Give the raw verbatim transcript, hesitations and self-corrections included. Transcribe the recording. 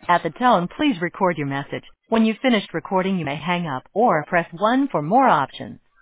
At the tone, please record your message. When you've finished recording, you may hang up or press one for more options.